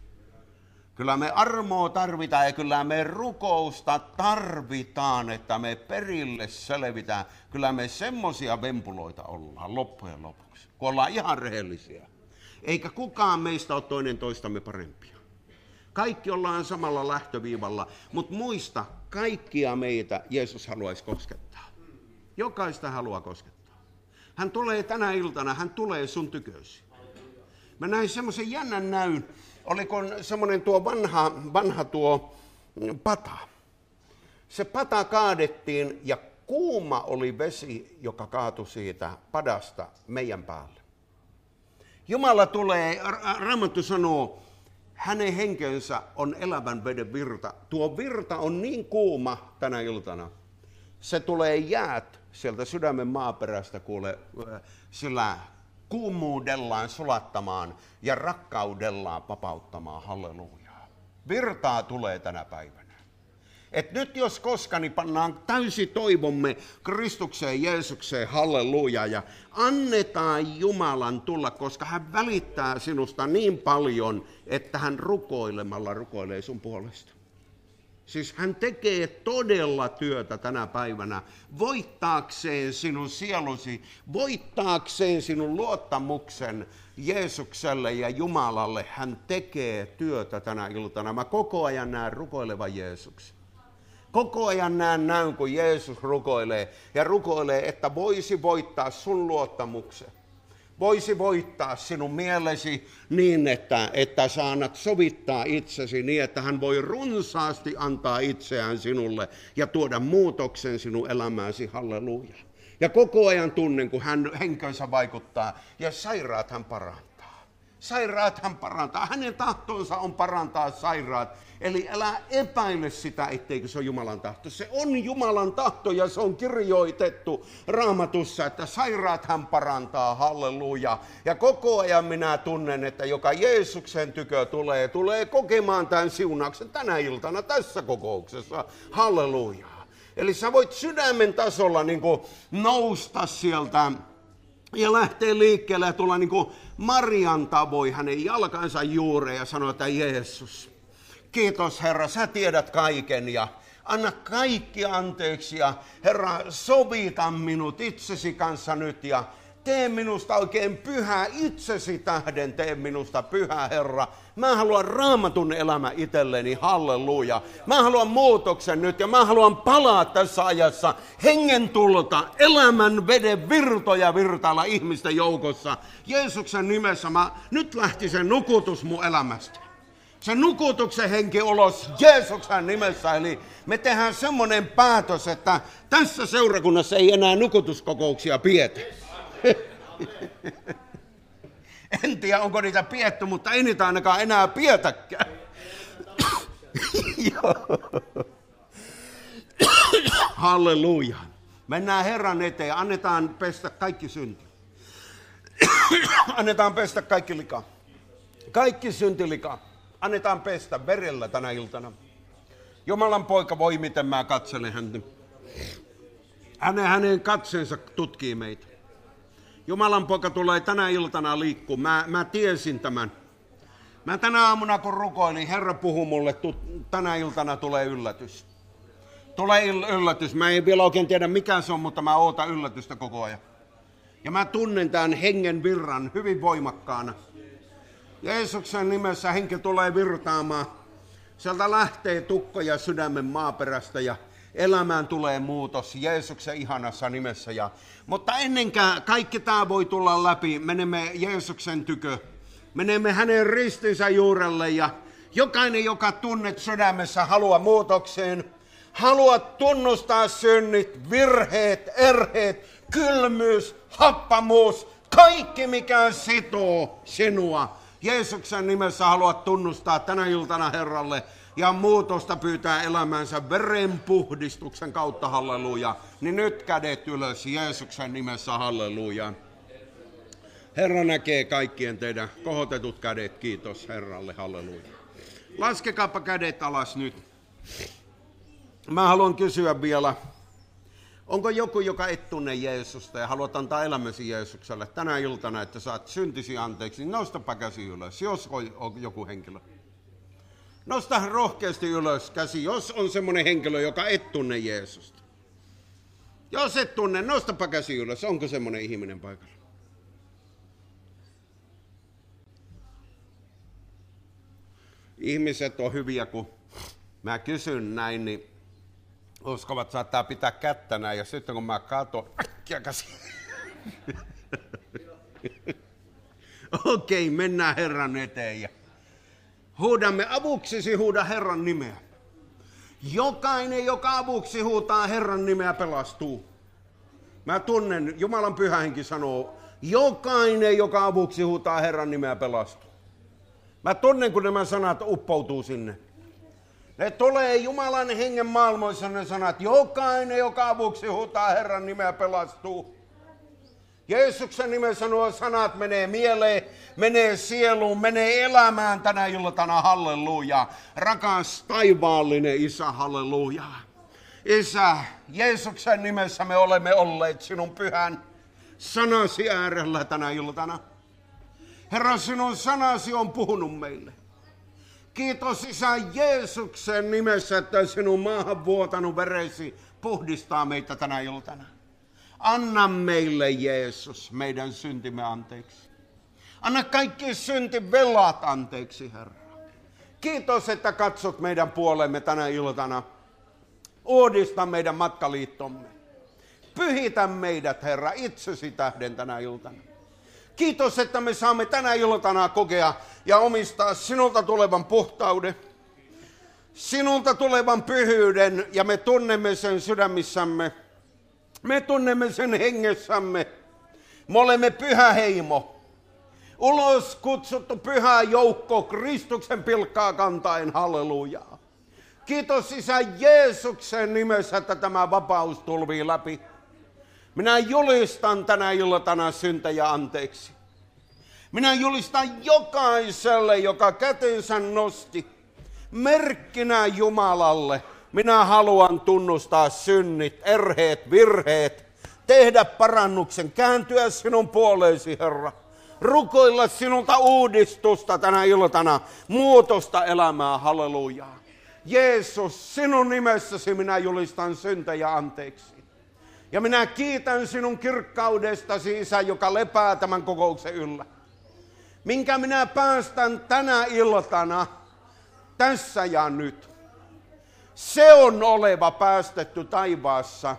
Kyllä me armoa tarvitaan ja kyllä me rukousta tarvitaan, että me perille selvitään. Kyllä me semmoisia vempuloita ollaan loppujen lopuksi, kun ollaan ihan rehellisiä. Eikä kukaan meistä ole toinen toistamme parempia. Kaikki ollaan samalla lähtöviivalla, mutta muista, kaikkia meitä Jeesus haluaisi koskettaa. Jokaista haluaa koskettaa. Hän tulee tänä iltana, hän tulee sun tykösi. Mä näin semmoisen jännän näyn. Oliko semmoinen tuo vanha tuo pata. Se pata kaadettiin ja kuuma oli vesi, joka kaatui siitä padasta meidän päälle. Jumala tulee, Raamattu sanoo, hänen henkensä on elävän veden virta. Tuo virta on niin kuuma tänä iltana. Se tulee jäät sieltä sydämen maaperästä kuule sillä kuumuudellaan sulattamaan ja rakkaudellaan vapauttamaan. Halleluja. Virtaa tulee tänä päivänä. Et nyt jos koska, niin pannaan täysi toivomme Kristukseen, Jeesukseen, halleluja, ja annetaan Jumalan tulla, koska hän välittää sinusta niin paljon, että hän rukoilemalla rukoilee sun puolesta. Siis hän tekee todella työtä tänä päivänä voittaakseen sinun sielusi, voittaakseen sinun luottamuksen Jeesukselle ja Jumalalle. Hän tekee työtä tänä iltana. Mä koko ajan näen rukoilevan Jeesuksen. Koko ajan näen, kun Jeesus rukoilee ja rukoilee, että voisi voittaa sun luottamuksen. Voisi voittaa sinun mielesi niin, että sä annat sovittaa itsesi niin, että hän voi runsaasti antaa itseään sinulle ja tuoda muutoksen sinun elämääsi, halleluja. Ja koko ajan tunnen, kun hän henkönsä vaikuttaa ja sairaat hän parantaa. Sairaat hän parantaa. Hänen tahtonsa on parantaa sairaat. Eli älä epäile sitä, etteikö se ole Jumalan tahto. Se on Jumalan tahto ja se on kirjoitettu Raamatussa, että sairaat hän parantaa, halleluja. Ja koko ajan minä tunnen, että joka Jeesuksen tykö tulee kokemaan tämän siunauksen tänä iltana tässä kokouksessa, halleluja. Eli sä voit sydämen tasolla niin kuin nousta sieltä ja lähtee liikkeelle ja tulla niin kuin Marian tavoin hänen jalkansa juureen ja sanoa, että Jeesus, kiitos Herra, sä tiedät kaiken ja anna kaikki anteeksi ja Herra, sovita minut itsesi kanssa nyt ja tee minusta oikein pyhä, itsesi tähden tee minusta pyhä, Herra. Mä haluan Raamatun elämä itselleni, halleluja. Mä haluan muutoksen nyt ja mä haluan palaa tässä ajassa hengen tulta, elämän veden virtoja virtailla ihmisten joukossa. Jeesuksen nimessä nyt lähti se nukutus mun elämästä. Se nukutuksen henki ulos Jeesuksen nimessä, eli me tehdään semmoinen päätös, että tässä seurakunnassa ei enää nukutuskokouksia pidetä. En tiedä, onko niitä pietty, mutta ei niitä ainakaan enää pietäkään. Halleluja. Mennään Herran eteen, annetaan pestä kaikki synti. Annetaan pestä kaikki lika. Kaikki syntilika. Annetaan pestä verellä tänä iltana. Jumalan poika, voi miten mä katselen häntä. Hänen katseensa tutkii meitä. Jumalan poika tulee tänä iltana liikkumaan. Mä tiesin tämän. Mä tänä aamuna kun rukoilin, Herra puhui mulle, tänä iltana tulee yllätys. Tulee yllätys. Mä en vielä oikein tiedä mikä se on, mutta mä ootan yllätystä koko ajan. Ja mä tunnen tämän hengen virran hyvin voimakkaana. Jeesuksen nimessä henki tulee virtaamaan. Sieltä lähtee tukkoja sydämen maaperästä ja elämään tulee muutos Jeesuksen ihanassa nimessä. Mutta ennenkään kaikki tämä voi tulla läpi. Menemme Jeesuksen tykö. Menemme hänen ristinsä juurelle ja jokainen, joka tunnet sydämessä, haluaa muutokseen. Haluat tunnustaa synnit, virheet, erheet, kylmyys, happamuus, kaikki mikä sitoo sinua. Jeesuksen nimessä haluat tunnustaa tänä iltana Herralle ja muutosta pyytää elämänsä verenpuhdistuksen kautta, halleluja. Niin nyt kädet ylös Jeesuksen nimessä, halleluja. Herra näkee kaikkien teidän kohotetut kädet, kiitos Herralle, halleluja. Laskekaapa kädet alas nyt. Mä haluan kysyä vielä, onko joku, joka et tunne Jeesusta ja haluat antaa elämäsi Jeesukselle tänä iltana, että saat syntisi anteeksi, niin nostapa käsi ylös, jos on joku henkilö. Nosta rohkeasti ylös käsi, jos on semmoinen henkilö, joka et tunne Jeesusta. Jos et tunne, nostapa käsi ylös, onko semmoinen ihminen paikalla? Ihmiset on hyviä, kun mä kysyn näin, niin uskovat saattaa pitää kättä näin, ja sitten kun mä katon, käsi. Okei, mennään Herran eteen ja huudamme avuksisi, huuda Herran nimeä. Jokainen, joka avuksi huutaa Herran nimeä, pelastuu. Mä tunnen, Jumalan pyhä henki sanoo, jokainen, joka avuksi huutaa Herran nimeä, pelastuu. Mä tunnen, kun nämä sanat uppoutuu sinne. Ne tulee Jumalan hengen maailmoissa ne sanat, jokainen, joka avuksi huutaa Herran nimeä, pelastuu. Jeesuksen nimessä nuo sanat menee mieleen, menee sieluun, menee elämään tänä iltana, halleluja. Rakas taivaallinen Isä, halleluja. Isä, Jeesuksen nimessä me olemme olleet sinun pyhän sanasi äärellä tänä iltana. Herra, sinun sanasi on puhunut meille. Kiitos Isä Jeesuksen nimessä, että sinun maahan vuotanut veresi puhdistaa meitä tänä iltana. Anna meille Jeesus meidän syntimme anteeksi. Anna kaikki syntivelat anteeksi, Herra. Kiitos, että katsot meidän puolemme tänä iltana. Uudista meidän matkaliittomme. Pyhitä meidät, Herra, itsesi tähden tänä iltana. Kiitos, että me saamme tänä iltana kokea ja omistaa sinulta tulevan puhtauden, sinulta tulevan pyhyyden, ja me tunnemme sen sydämissämme. Me tunnemme sen hengessämme. Me olemme pyhä heimo. Ulos kutsuttu pyhä joukko Kristuksen pilkkaa kantaen, halleluja. Kiitos Isä Jeesuksen nimessä, että tämä vapaus tulvii läpi. Minä julistan tänä iltana syntejä anteeksi. Minä julistan jokaiselle, joka kätensä nosti, merkkinä Jumalalle. Minä haluan tunnustaa synnit, erheet, virheet, tehdä parannuksen, kääntyä sinun puoleesi, Herra. Rukoilla sinulta uudistusta tänä iltana, muutosta elämää, hallelujaa. Jeesus, sinun nimessäsi minä julistan syntejä anteeksi. Ja minä kiitän sinun kirkkaudestasi, Isä, joka lepää tämän kokouksen yllä. Minkä minä päästän tänä iltana, tässä ja nyt. Se on oleva päästetty taivaassa,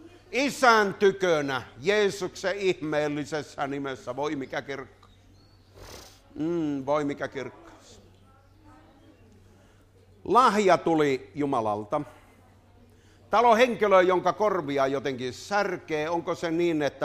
Isän tykönä, Jeesuksen ihmeellisessä nimessä. Voi mikä kirkkaus. Voi mikä kirkkaus. Lahja tuli Jumalalta. Täällä on henkilö, jonka korvia jotenkin särkee. Onko se niin, että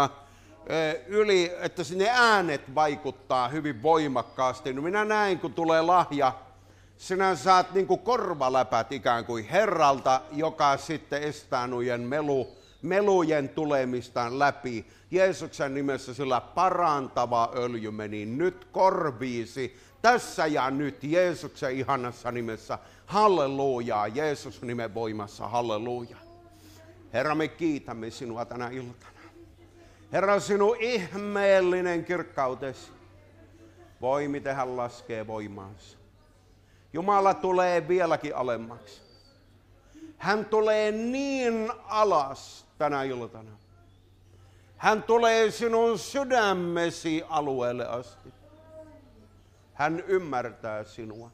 että sinne äänet vaikuttaa hyvin voimakkaasti? No minä näin, kun tulee lahja, sinä saat niin kuin korvaläpät ikään kuin Herralta, joka sitten estää noiden melujen tulemista läpi. Jeesuksen nimessä sillä parantava öljy meni nyt korviisi Tässä ja nyt Jeesuksen ihanassa nimessä. Halleluujaa, Jeesus nimen voimassa, halleluja. Herra, me kiitämme sinua tänä iltana. Herra, sinun ihmeellinen kirkkautesi. Voi miten hän laskee voimaansa. Jumala tulee vieläkin alemmaksi. Hän tulee niin alas tänä iltana. Hän tulee sinun sydämesi alueelle asti. Hän ymmärtää sinua.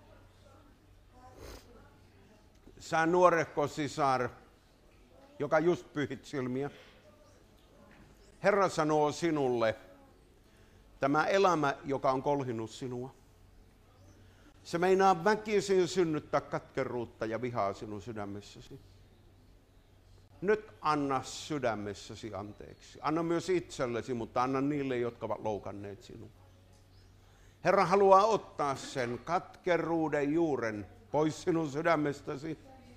Sä nuorehko sisar, joka just pyhit silmiä. Herra sanoo sinulle, tämä elämä, joka on kolhinut sinua. Se meinaa väkisin synnyttää katkeruutta ja vihaa sinun sydämessäsi. Nyt anna sydämessäsi anteeksi. Anna myös itsellesi, mutta anna niille, jotka ovat loukanneet sinua. Herra haluaa ottaa sen katkeruuden juuren pois sinun sydämestäsi,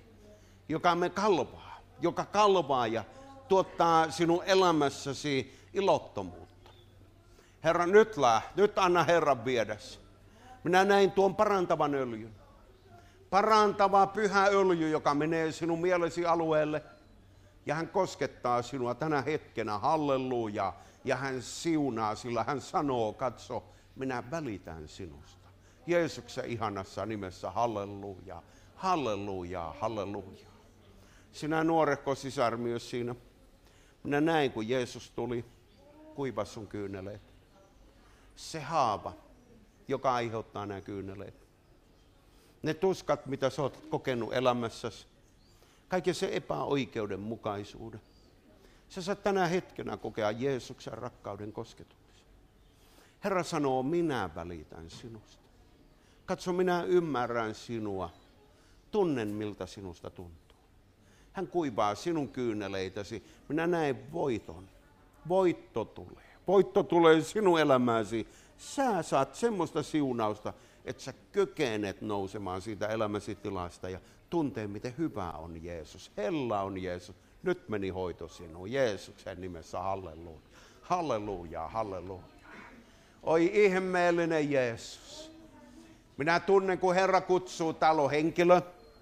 joka kalvaa ja tuottaa sinun elämässäsi ilottomuutta. Herra, nyt anna Herran viedäsi. Minä näin tuon parantavan öljyn. Parantava pyhä öljy, joka menee sinun mielesi alueelle. Ja hän koskettaa sinua tänä hetkenä, halleluja. Ja hän siunaa, sillä hän sanoo, katso, minä välitän sinusta. Jeesuksen ihanassa nimessä, halleluja, halleluja, halleluja. Sinä nuorehko sisar myös siinä. Minä näin, kun Jeesus tuli, kuivasi sun kyyneleet. Se haava, joka aiheuttaa nämä kyyneleet. Ne tuskat, mitä sä oot kokenut elämässäsi. Kaiken se epäoikeudenmukaisuuden. Sä saat tänä hetkenä kokea Jeesuksen rakkauden kosketuksen. Herra sanoo, minä välitän sinusta. Katso, minä ymmärrän sinua. Tunnen, miltä sinusta tuntuu. Hän kuivaa sinun kyyneleitäsi. Minä näen voiton. Voitto tulee. Voitto tulee sinun elämääsi. Sä saat semmoista siunausta, että sä kykenet nousemaan siitä elämäsi tilasta ja tuntee, miten hyvä on Jeesus. Hella on Jeesus. Nyt meni hoito sinuun. Jeesuksen nimessä, halleluja. Halleluja, halleluja. Oi ihmeellinen Jeesus. Minä tunnen, kun Herra kutsuu täällä henkilö,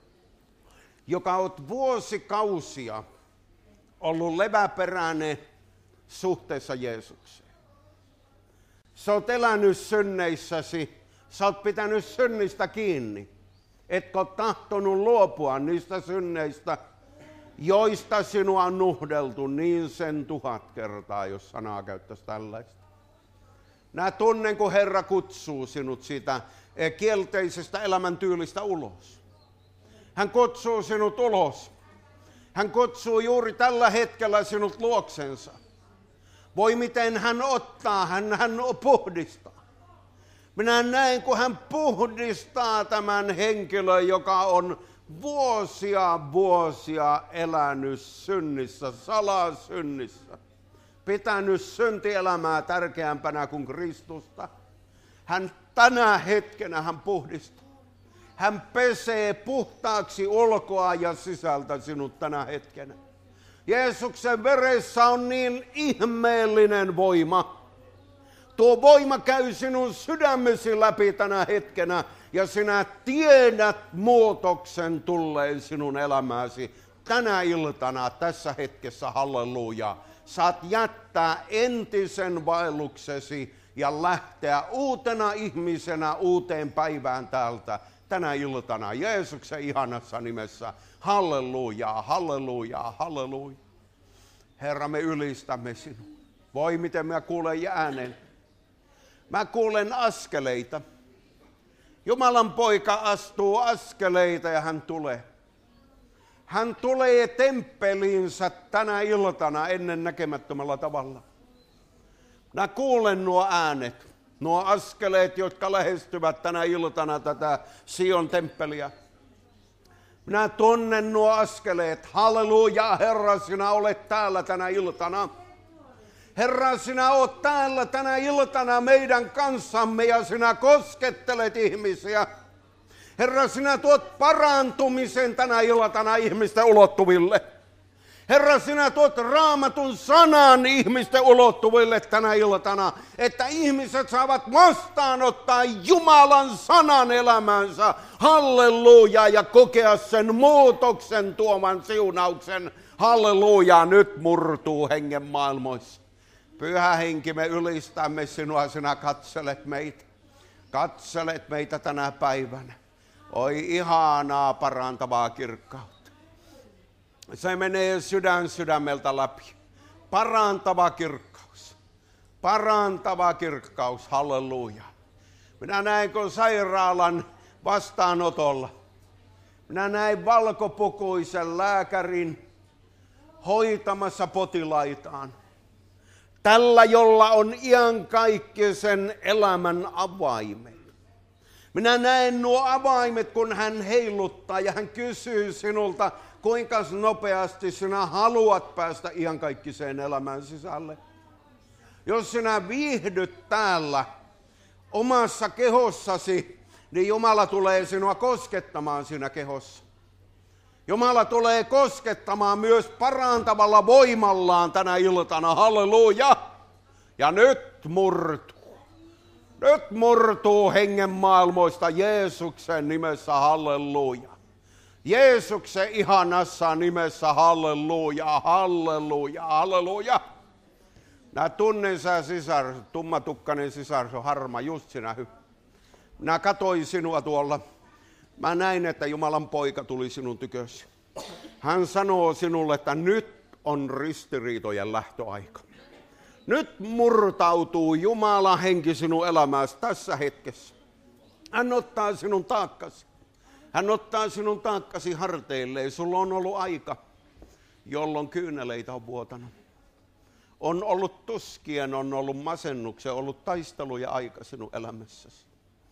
joka on vuosikausia ollut leväperäinen suhteessa Jeesukseen. Sä oot elänyt synneissäsi, sä oot pitänyt synnistä kiinni. Etkö ole tahtonut luopua niistä synneistä, joista sinua on nuhdeltu niin sen 1000 kertaa, jos sanaa käyttäisi tällaista. Minä tunnen, kun Herra kutsuu sinut siitä kielteisestä elämäntyylistä ulos. Hän kutsuu sinut ulos. Hän kutsuu juuri tällä hetkellä sinut luoksensa. Voi miten hän ottaa, hän puhdistaa. Minä näen, kun hän puhdistaa tämän henkilön, joka on vuosia elänyt synnissä, salasynnissä. Pitänyt syntielämää tärkeämpänä kuin Kristusta. Hän tänä hetkenä hän puhdistaa. Hän pesee puhtaaksi ulkoa ja sisältä sinut tänä hetkenä. Jeesuksen veressä on niin ihmeellinen voima. Tuo voima käy sinun sydämesi läpi tänä hetkenä ja sinä tiedät muutoksen tulleen sinun elämääsi tänä iltana, tässä hetkessä, halleluja. Saat jättää entisen vaelluksesi ja lähteä uutena ihmisenä uuteen päivään täältä tänä iltana Jeesuksen ihanassa nimessä. Halleluja, halleluja, halleluja. Herra, me ylistämme sinua. Voi miten mä kuulen äänen. Mä kuulen askeleita. Jumalan poika astuu askeleita ja hän tulee. Hän tulee temppeliinsä tänä iltana ennen näkemättömällä tavalla. Mä kuulen nuo äänet, nuo askeleet, jotka lähestyvät tänä iltana tätä Sion temppeliä. Minä tunnen nuo askeleet. Halleluja, Herra, sinä olet täällä tänä iltana. Herra, sinä olet täällä tänä iltana meidän kanssamme ja sinä koskettelet ihmisiä. Herra, sinä tuot parantumisen tänä iltana ihmisten ulottuville. Herra, sinä tuot Raamatun sanan ihmisten ulottuville tänä iltana, että ihmiset saavat vastaanottaa Jumalan sanan elämänsä. Halleluja, ja kokea sen muutoksen tuoman siunauksen. Halleluja, nyt murtuu hengen maailmoissa. Pyhä Henki, me ylistämme sinua, sinä katselet meitä. Katselet meitä tänä päivänä. Oi ihanaa parantavaa kirkkautta. Se menee sydämeltä läpi. Parantava kirkkaus. Parantava kirkkaus, halleluja. Minä näin, kun sairaalan vastaanotolla. Minä näin valkopukuisen lääkärin hoitamassa potilaitaan. Tällä, jolla on iankaikkisen elämän avaimet. Minä näen nuo avaimet, kun hän heiluttaa ja hän kysyy sinulta, kuinka nopeasti sinä haluat päästä iankaikkiseen elämän sisälle. Jos sinä viihdyt täällä omassa kehossasi, niin Jumala tulee sinua koskettamaan siinä kehossa. Jumala tulee koskettamaan myös parantavalla voimallaan tänä iltana. Halleluja! Ja nyt murtuu. Nyt murtuu hengen maailmoista Jeesuksen nimessä. Halleluja. Jeesuksen ihanassa nimessä. Halleluja, halleluja, halleluja. Minä tunnen sä sisar, tummatukkainen sisar, se on harma, just sinä hyvä. Minä katoin sinua tuolla. Mä näin, että Jumalan poika tuli sinun tykösi. Hän sanoo sinulle, että nyt on ristiriitojen lähtöaika. Nyt murtautuu Jumalan henki sinun elämässä tässä hetkessä. Hän ottaa sinun taakkasi. Hän ottaa sinun taakkasi harteilleen. Sulla on ollut aika, jolloin kyyneleitä on vuotanut. On ollut tuskien, on ollut masennuksen, on ollut taisteluja aika sinun elämässäsi.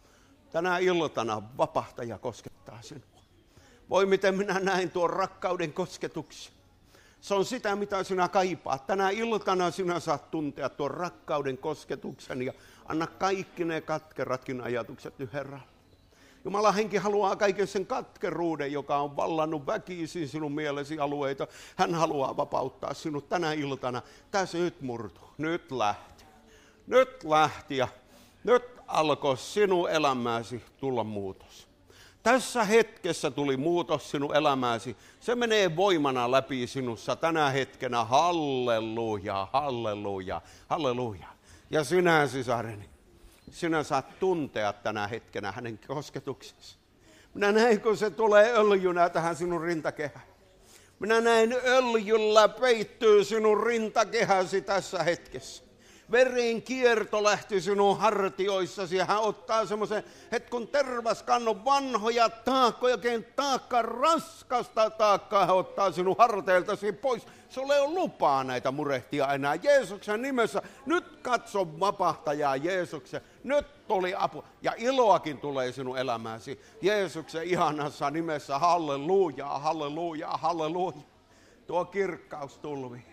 Tänä iltana vapahtaja koskettaa sinua. Voi miten minä näin tuon rakkauden kosketuksen. Se on sitä, mitä sinä kaipaat. Tänä iltana sinä saat tuntea tuon rakkauden kosketuksen ja anna kaikki ne katkeratkin ajatukset nyt Herralle. Jumalan henki haluaa kaiken sen katkeruuden, joka on vallannut väkisin sinun mielesi alueita. Hän haluaa vapauttaa sinut tänä iltana. Tässä nyt murtuu. Nyt lähti. Nyt lähti ja nyt alkoi sinun elämääsi tulla muutos. Tässä hetkessä tuli muutos sinun elämääsi. Se menee voimana läpi sinussa tänä hetkenä. Halleluja, halleluja, halleluja. Ja sinä, sisareni, sinä saat tuntea tänä hetkenä hänen kosketuksensa. Minä näin, kun se tulee öljynä tähän sinun rintakehään. Minä näin, öljyllä peittyy sinun rintakehäsi tässä hetkessä. Veren kierto lähti sinun hartioissasi ja hän ottaa semmoisen, että kun tervaskannon vanhoja taakkoja, oikein taakka, raskasta taakkaa hän ottaa sinun harteiltasi pois. Sulle ei ole lupaa näitä murehtia enää Jeesuksen nimessä. Nyt katso vapahtajaa Jeesuksen. Nyt tuli apu ja iloakin tulee sinun elämääsi Jeesuksen ihanassa nimessä. Halleluja, halleluja, halleluja. Tuo kirkkaus tulvi.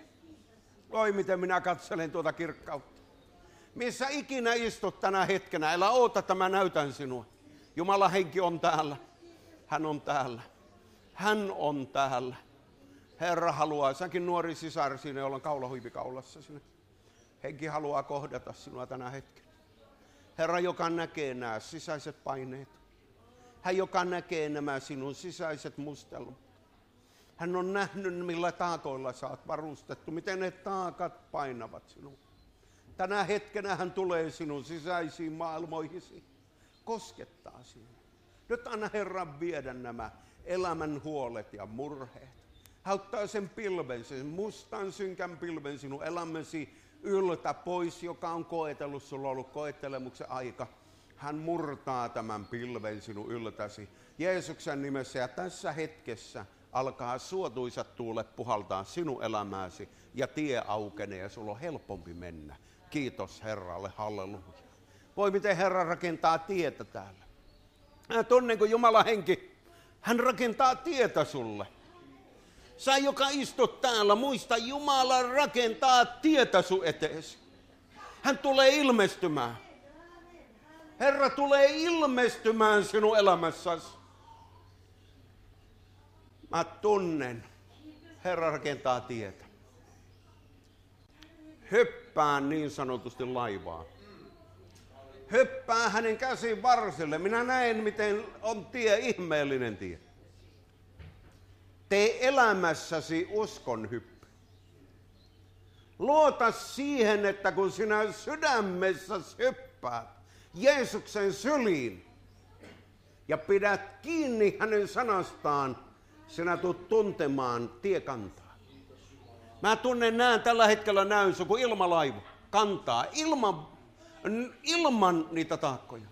Oi, miten minä katselen tuota kirkkautta. Missä ikinä istut tänä hetkenä, älä oota, että mä näytän sinua. Jumalan henki on täällä. Hän on täällä. Hän on täällä. Herra haluaa, säkin nuori sisar siinä, jolla on kaulahuivi kaulassa sinne. Henki haluaa kohdata sinua tänä hetkenä. Herra, joka näkee nämä sisäiset paineet. Hän, joka näkee nämä sinun sisäiset mustelmat. Hän on nähnyt, millä taakoilla sä oot varustettu, miten ne taakat painavat sinua. Tänä hetkenä hän tulee sinun sisäisiin maailmoihisi, koskettaa sinua. Nyt anna Herran viedä nämä elämän huolet ja murheet. Hän ottaa sen pilven, sen mustan synkän pilven sinun elämäsi yltä pois, joka on koetellut, sulla on ollut koettelemuksen aika. Hän murtaa tämän pilven sinun yltäsi Jeesuksen nimessä ja tässä hetkessä alkaa suotuisat tuulet puhaltaa sinun elämääsi ja tie aukenee ja sulla on helpompi mennä. Kiitos Herralle, halleluja. Voi miten Herra rakentaa tietä täällä. Mä tunnen, kun Jumalan henki, hän rakentaa tietä sulle. Sä, joka istut täällä, muista, Jumala rakentaa tietä sun eteesi. Hän tulee ilmestymään. Herra tulee ilmestymään sinun elämässäsi. Mä tunnen Herra rakentaa tietä. Hyppään niin sanotusti laivaan. Hyppää hänen käsin varsille. Minä näen, miten on tie, ihmeellinen tie. Tee elämässäsi uskon hyppy. Luota siihen, että kun sinä sydämessäsi hyppäät Jeesuksen syliin ja pidät kiinni hänen sanastaan, sinä tulet tuntemaan tiekantaa. Mä näen tällä hetkellä se kuin ilmalaiva kantaa ilman niitä taakkoja.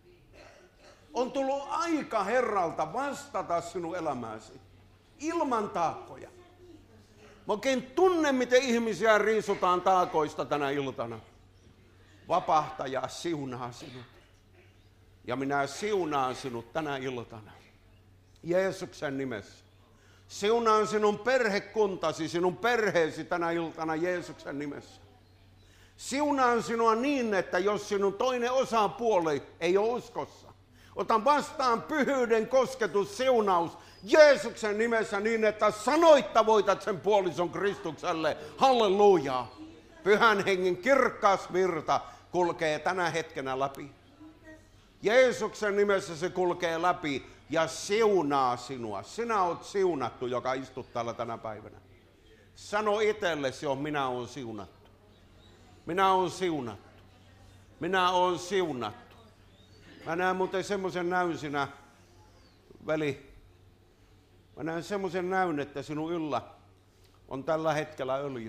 On tullut aika Herralta vastata sinun elämääsi ilman taakkoja. Mä oikein tunne, miten ihmisiä riisutaan taakoista tänä iltana. Vapahtaja siunaa sinut. Ja minä siunaan sinut tänä iltana. Jeesuksen nimessä. Siunaan sinun perhekuntasi, sinun perheesi tänä iltana Jeesuksen nimessä. Siunaan sinua niin, että jos sinun toinen osapuoli ei ole uskossa, otan vastaan pyhyyden kosketus, siunaus Jeesuksen nimessä niin, että sanoitta voitat sen puolison Kristukselle. Halleluja! Pyhän hengen kirkkaas virta kulkee tänä hetkenä läpi. Jeesuksen nimessä se kulkee läpi ja siunaa sinua. Sinä olet siunattu, joka istut täällä tänä päivänä. Sano itsellesi, minä olen siunattu. Minä olen siunattu. Minä olen siunattu. Mä näen muuten semmoisen näyn sinä, veli. Mä näen semmoisen näyn, että sinun yllä on tällä hetkellä öljy.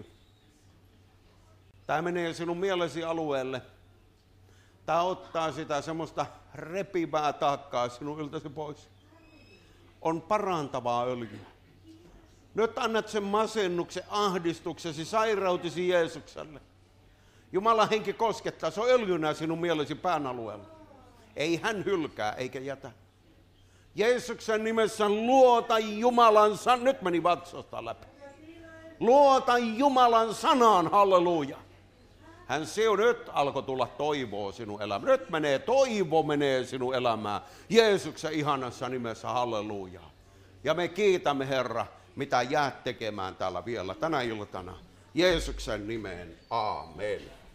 Tämä menee sinun mielesi alueelle. Tämä ottaa sitä semmoista repivää taakkaa sinun yltäsi pois. On parantavaa öljyä. Nyt annat sen masennuksen, ahdistuksesi, sairautisi Jeesukselle. Jumalan henki koskettaa, se on öljynä sinun mielesi pään alueella. Ei hän hylkää eikä jätä. Jeesuksen nimessä luota Jumalan sanaan. Nyt meni vatsasta läpi. Luota Jumalan sanaan, halleluja. Hän nyt alkoi tulla toivoa sinun elämään. Nyt toivo menee sinun elämään. Jeesuksen ihanassa nimessä, halleluja. Ja me kiitämme, Herra, mitä jäät tekemään täällä vielä tänä iltana. Jeesuksen nimeen, aamen.